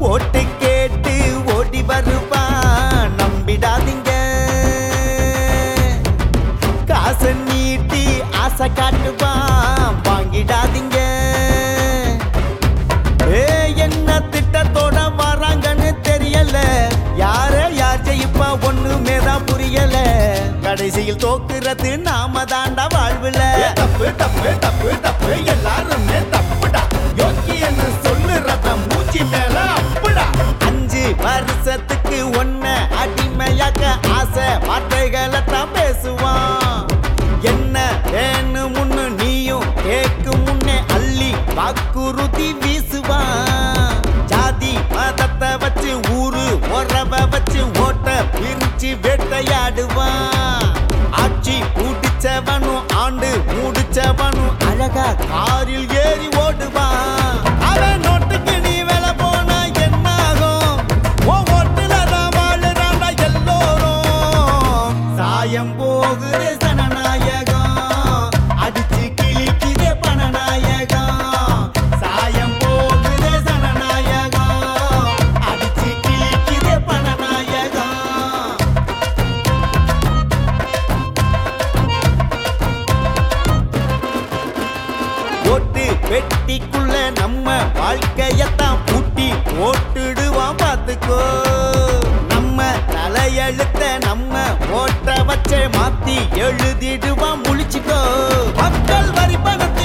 ஓட்டு கேட்டு ஓடி வருவான் நம்பிடாதீங்க காசை நீட்டி ஆசை காட்டுவான் வாங்கிடாதீங்க என்ன திட்டத்தோட வராங்கன்னு தெரியல யார யார் ஜெயிப்பா ஒண்ணுமேதான் புரியல கடைசியில் தோக்குறது நாம தாண்டா வாழ்வுல தப்பு தப்பு தப்பு தப்பு எல்லாருமே தப்புடா யோக்கியன்னு சொல்லுறத மூச்சு மேல அப்புடா 5 வருஷத்துக்கு ஒன்ன அடிமையாக்க ஆசை வார்த்தைகளை தான் பேசுவான் என்ன வேணும்னு நீயும் கேட்கும் முன்னே அள்ளி வாக்குறுதி வீசுவான் ஜாதி மதத்தை வச்சு ஊரு உறவை வச்சு ஓட்ட பிரிச்சு வேட்டையாடுவான் ஆட்சி பூடிச்சவனும் ஆண்டு மூடிச்சவனும் அழகா காரில் ஏறி ஓடுவான் அவன் நோட்டுக்கு நீ வேலை போனா என்ன ஆகும் ஓட்டுல தான் வாழுறாண்டா எல்லோரும் சாயம் போகுது சனநாயகம் அடிச்சு கிழிக்குதே பணநாயகம் சாயம் போகுதே சனநாயகம் அடிச்சு கிழிக்குதே பணநாயகம் ஓட்டு பெட்டிக்குள்ள நம்ம வாழ்க்கையத்தான் பூட்டி ஓட்டுடுவான் பார்த்துக்கோ நம்ம தலையெழுத்த நம்ம ஓட்ட வச்சே மாத்தி எழுதிடுவான் முழிச்சுக்கோ மக்கள் வரி பணத்தை